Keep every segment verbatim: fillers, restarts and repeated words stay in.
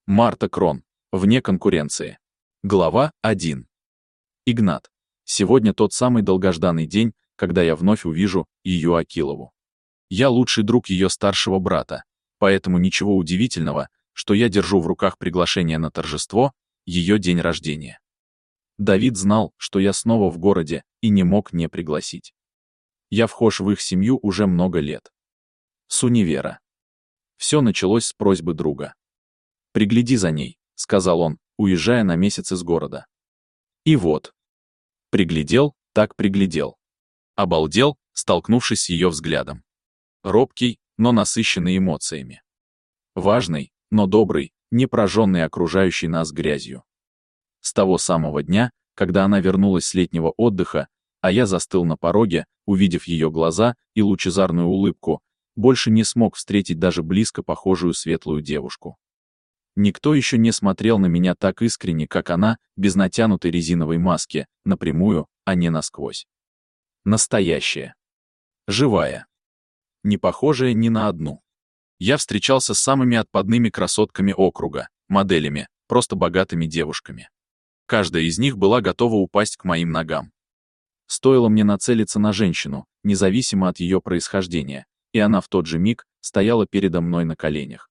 Марта Крон. Вне конкуренции. Глава один. Игнат. Сегодня тот самый долгожданный день, когда я вновь увижу ее Акилову. Я лучший друг ее старшего брата, поэтому ничего удивительного, что я держу в руках приглашение на торжество, ее день рождения. Давид знал, что я снова в городе, и не мог не пригласить. Я вхож в их семью уже много лет. С универа. Все началось с просьбы друга. «Пригляди за ней», — сказал он, уезжая на месяц из города. И вот. Приглядел, так приглядел. Обалдел, столкнувшись с ее взглядом. Робкий, но насыщенный эмоциями. Важный, но добрый, не прожженный окружающий нас грязью. С того самого дня, когда она вернулась с летнего отдыха, а я застыл на пороге, увидев ее глаза и лучезарную улыбку, больше не смог встретить даже близко похожую светлую девушку. Никто еще не смотрел на меня так искренне, как она, без натянутой резиновой маски, напрямую, а не насквозь. Настоящая. Живая. Не похожая ни на одну. Я встречался с самыми отпадными красотками округа, моделями, просто богатыми девушками. Каждая из них была готова упасть к моим ногам. Стоило мне нацелиться на женщину, независимо от ее происхождения, и она в тот же миг стояла передо мной на коленях.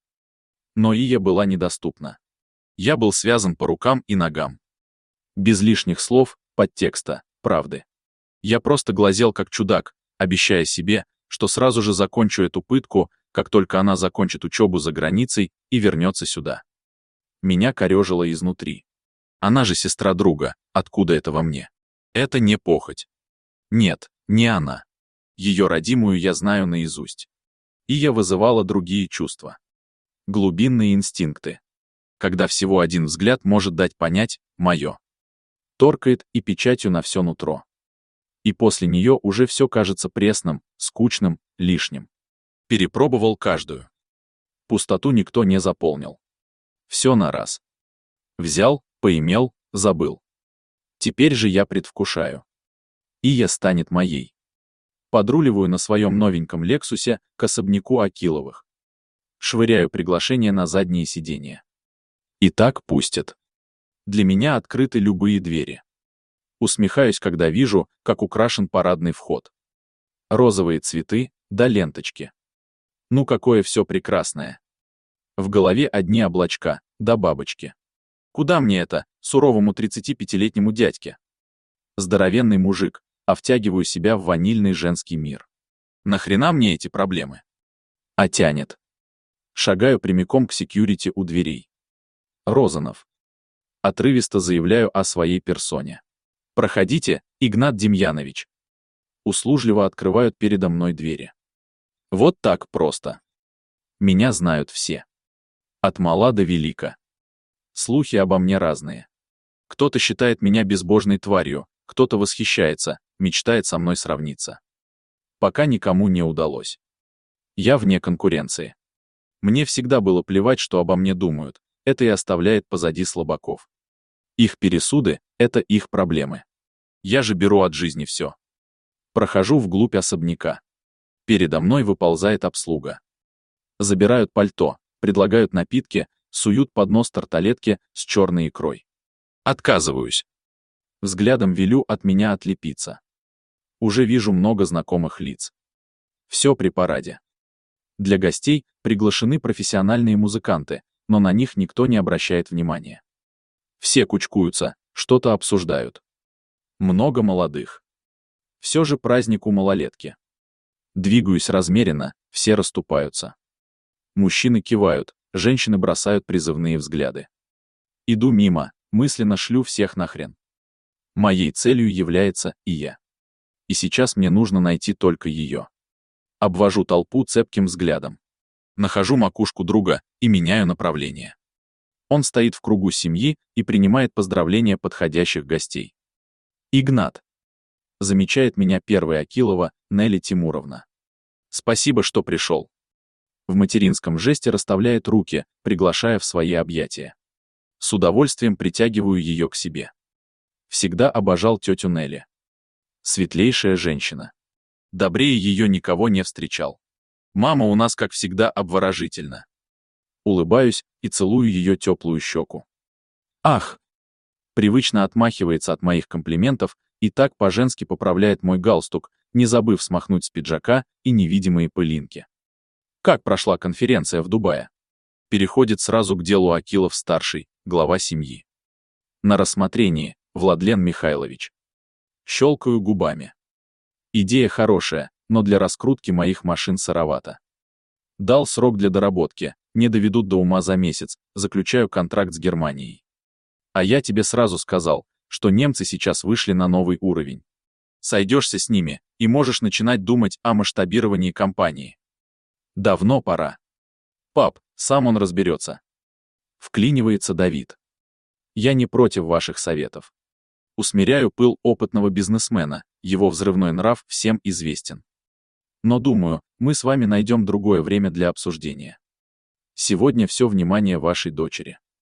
Но Ия была недоступна. Я был связан по рукам и ногам. Без лишних слов, подтекста, правды. Я просто глазел как чудак, обещая себе, что сразу же закончу эту пытку, как только она закончит учебу за границей и вернется сюда. Меня корёжило изнутри. Она же сестра друга, откуда это во мне? Это не похоть. Нет, не она. Ее родимую я знаю наизусть. Ия вызывала другие чувства. Глубинные инстинкты. Когда всего один взгляд может дать понять «моё». Торкает и печатью на все нутро. И после нее уже все кажется пресным, скучным, лишним. Перепробовал каждую. Пустоту никто не заполнил. Все на раз. Взял, поимел, забыл. Теперь же я предвкушаю. Ия станет моей. Подруливаю на своем новеньком Лексусе к особняку Акиловых. Швыряю приглашение на задние сиденья. И так пустят. Для меня открыты любые двери. Усмехаюсь, когда вижу, как украшен парадный вход. Розовые цветы, да ленточки. Ну какое все прекрасное. В голове одни облачка, да бабочки. Куда мне это, суровому тридцатипятилетнему дядьке? Здоровенный мужик, а втягиваю себя в ванильный женский мир. Нахрена мне эти проблемы? А тянет. Шагаю прямиком к секьюрити у дверей. Розанов. Отрывисто заявляю о своей персоне. «Проходите, Игнат Демьянович». Услужливо открывают передо мной двери. Вот так просто. Меня знают все. От мала до велика. Слухи обо мне разные. Кто-то считает меня безбожной тварью, кто-то восхищается, мечтает со мной сравниться. Пока никому не удалось. Я вне конкуренции. Мне всегда было плевать, что обо мне думают, это и оставляет позади слабаков. Их пересуды — это их проблемы. Я же беру от жизни все. Прохожу вглубь особняка. Передо мной выползает обслуга. Забирают пальто, предлагают напитки, суют под нос тарталетки с черной икрой. Отказываюсь. Взглядом велю от меня отлепиться. Уже вижу много знакомых лиц. Все при параде. Для гостей приглашены профессиональные музыканты, но на них никто не обращает внимания. Все кучкуются, что-то обсуждают. Много молодых. Все же праздник у малолетки. Двигаюсь размеренно, все расступаются. Мужчины кивают, женщины бросают призывные взгляды. Иду мимо, мысленно шлю всех нахрен. Моей целью является и я. И сейчас мне нужно найти только ее. Обвожу толпу цепким взглядом. Нахожу макушку друга и меняю направление. Он стоит в кругу семьи и принимает поздравления подходящих гостей. «Игнат», — замечает меня первая Акилова, Нелли Тимуровна. «Спасибо, что пришел». В материнском жесте расставляет руки, приглашая в свои объятия. С удовольствием притягиваю ее к себе. Всегда обожал тетю Нелли. Светлейшая женщина. Добрее ее никого не встречал. Мама у нас, как всегда, обворожительна. Улыбаюсь и целую ее теплую щеку. Ах! Привычно отмахивается от моих комплиментов и так по-женски поправляет мой галстук, не забыв смахнуть с пиджака и невидимые пылинки. Как прошла конференция в Дубае? Переходит сразу к делу Акилов-старший, глава семьи. На рассмотрении, Владлен Михайлович. Щелкаю губами. Идея хорошая, но для раскрутки моих машин сыровато. Дал срок для доработки, не доведут до ума за месяц, заключаю контракт с Германией. А я тебе сразу сказал, что немцы сейчас вышли на новый уровень. Сойдешься с ними, и можешь начинать думать о масштабировании компании. Давно пора. Пап, сам он разберется. Вклинивается Давид. Я не против ваших советов. Усмиряю пыл опытного бизнесмена, его взрывной нрав всем известен. Но думаю, мы с вами найдем другое время для обсуждения. Сегодня все внимание вашей дочери.